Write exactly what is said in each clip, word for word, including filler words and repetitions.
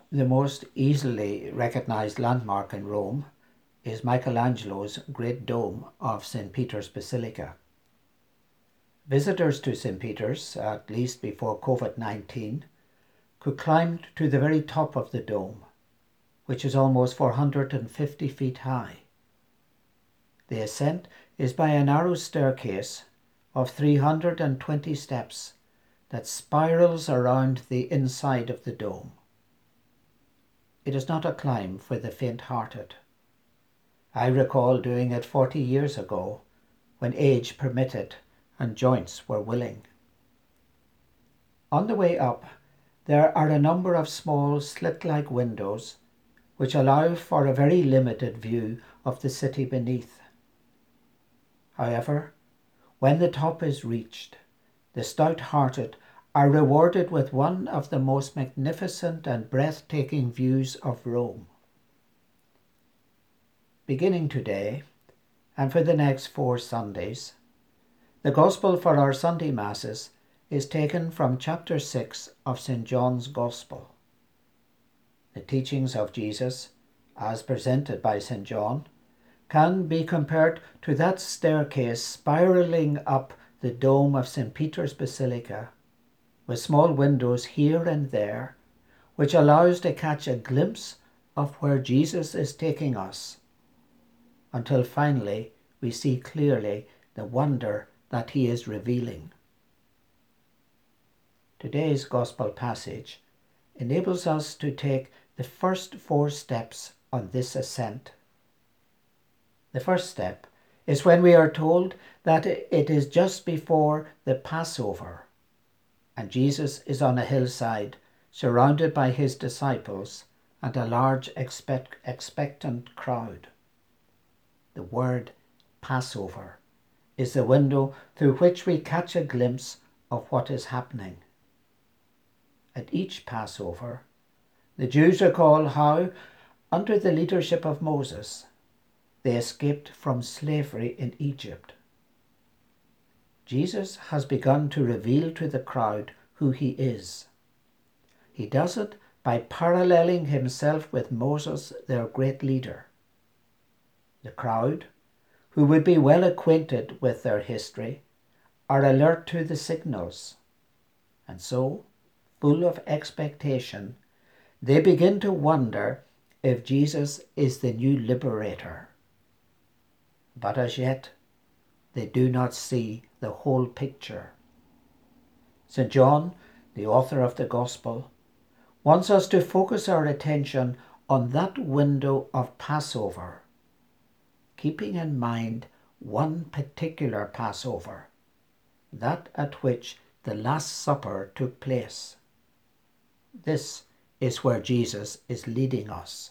The most easily recognized landmark in Rome is Michelangelo's Great Dome of Saint Peter's Basilica. Visitors to Saint Peter's, at least before COVID nineteen, could climb to the very top of the dome, which is almost four hundred fifty feet high. The ascent is by a narrow staircase of three hundred twenty steps that spirals around the inside of the dome. It is not a climb for the faint-hearted. I recall doing it forty years ago, when age permitted and joints were willing. On the way up, there are a number of small slit-like windows which allow for a very limited view of the city beneath. However, when the top is reached, the stout-hearted are rewarded with one of the most magnificent and breathtaking views of Rome. Beginning today, and for the next four Sundays, the Gospel for our Sunday Masses is taken from chapter six of Saint John's Gospel. The teachings of Jesus, as presented by Saint John, can be compared to that staircase spiraling up the dome of Saint Peter's Basilica, with small windows here and there, which allows to catch a glimpse of where Jesus is taking us, until finally we see clearly the wonder that he is revealing. Today's Gospel passage enables us to take the first four steps on this ascent. The first step is when we are told that it is just before the Passover, and Jesus is on a hillside surrounded by his disciples and a large expect, expectant crowd. The word Passover is the window through which we catch a glimpse of what is happening. At each Passover, the Jews recall how, under the leadership of Moses, they escaped from slavery in Egypt. Jesus has begun to reveal to the crowd who he is. He does it by paralleling himself with Moses, their great leader. The crowd, who would be well acquainted with their history, are alert to the signals, and so, full of expectation, they begin to wonder if Jesus is the new liberator. But as yet, they do not see the whole picture. Saint John, the author of the Gospel, wants us to focus our attention on that window of Passover, keeping in mind one particular Passover, that at which the Last Supper took place. This is where Jesus is leading us.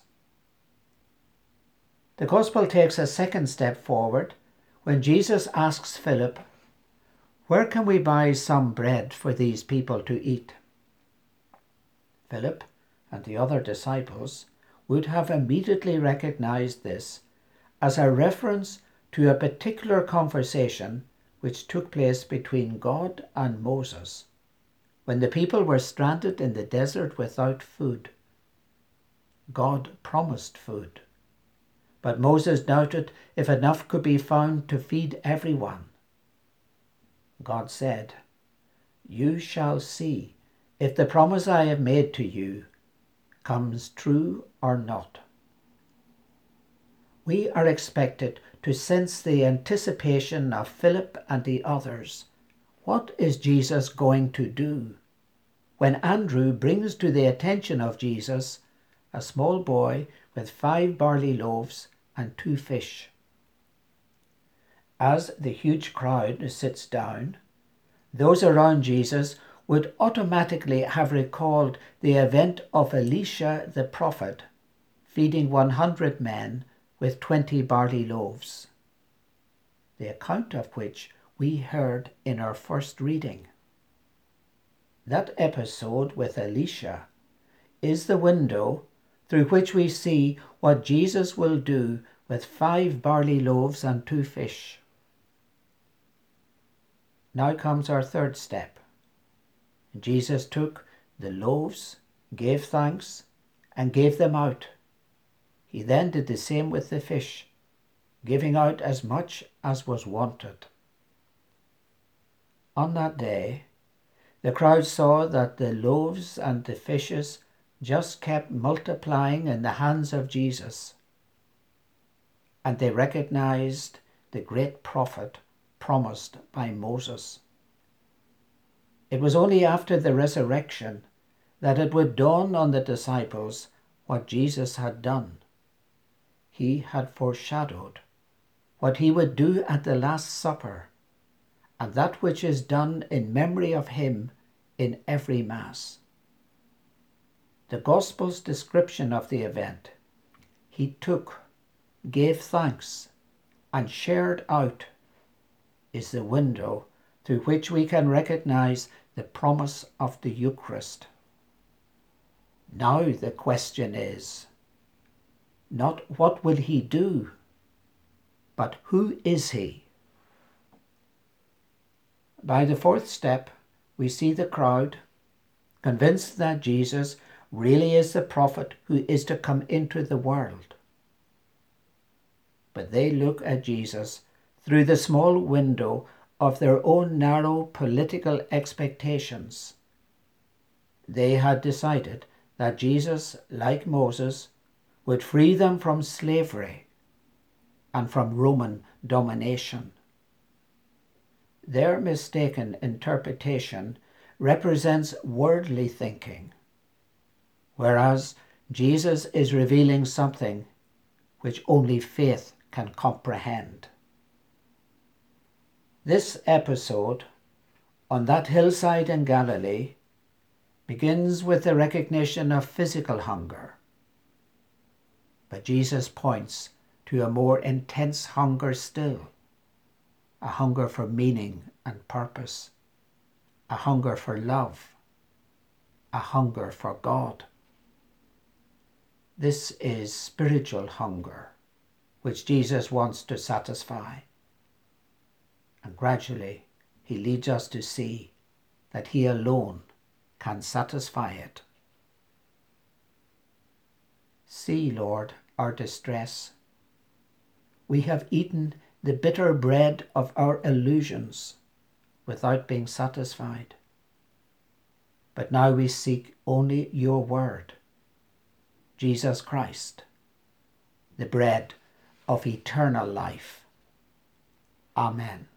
The Gospel takes a second step forward when Jesus asks Philip, "Where can we buy some bread for these people to eat?" Philip and the other disciples would have immediately recognized this as a reference to a particular conversation which took place between God and Moses when the people were stranded in the desert without food. God promised food, but Moses doubted if enough could be found to feed everyone. God said, "You shall see if the promise I have made to you comes true or not." We are expected to sense the anticipation of Philip and the others. What is Jesus going to do? When Andrew brings to the attention of Jesus a small boy with five barley loaves and two fish. As the huge crowd sits down, those around Jesus would automatically have recalled the event of Elisha the prophet feeding one hundred men with twenty barley loaves, the account of which we heard in our first reading. That episode with Elisha is the window through which we see what Jesus will do with five barley loaves and two fish. Now comes our third step. Jesus took the loaves, gave thanks, and gave them out. He then did the same with the fish, giving out as much as was wanted. On that day, the crowd saw that the loaves and the fishes just kept multiplying in the hands of Jesus, and they recognized the great prophet promised by Moses. It was only after the resurrection that it would dawn on the disciples what Jesus had done. He had foreshadowed what he would do at the Last Supper, and that which is done in memory of him in every Mass. The Gospel's description of the event: he took, gave thanks, and shared out, is the window through which we can recognize the promise of the Eucharist. Now the question is not what will he do, but who is he? By the fourth step, we see the crowd convinced that Jesus really is the prophet who is to come into the world. But they look at Jesus through the small window of their own narrow political expectations. They had decided that Jesus, like Moses, would free them from slavery and from Roman domination. Their mistaken interpretation represents worldly thinking, whereas Jesus is revealing something which only faith can comprehend. This episode on that hillside in Galilee begins with the recognition of physical hunger. But Jesus points to a more intense hunger still, a hunger for meaning and purpose, a hunger for love, a hunger for God. This is spiritual hunger, which Jesus wants to satisfy. And gradually he leads us to see that he alone can satisfy it. See, Lord, our distress. We have eaten the bitter bread of our illusions without being satisfied. But now we seek only your word, Jesus Christ, the bread of eternal life. Amen.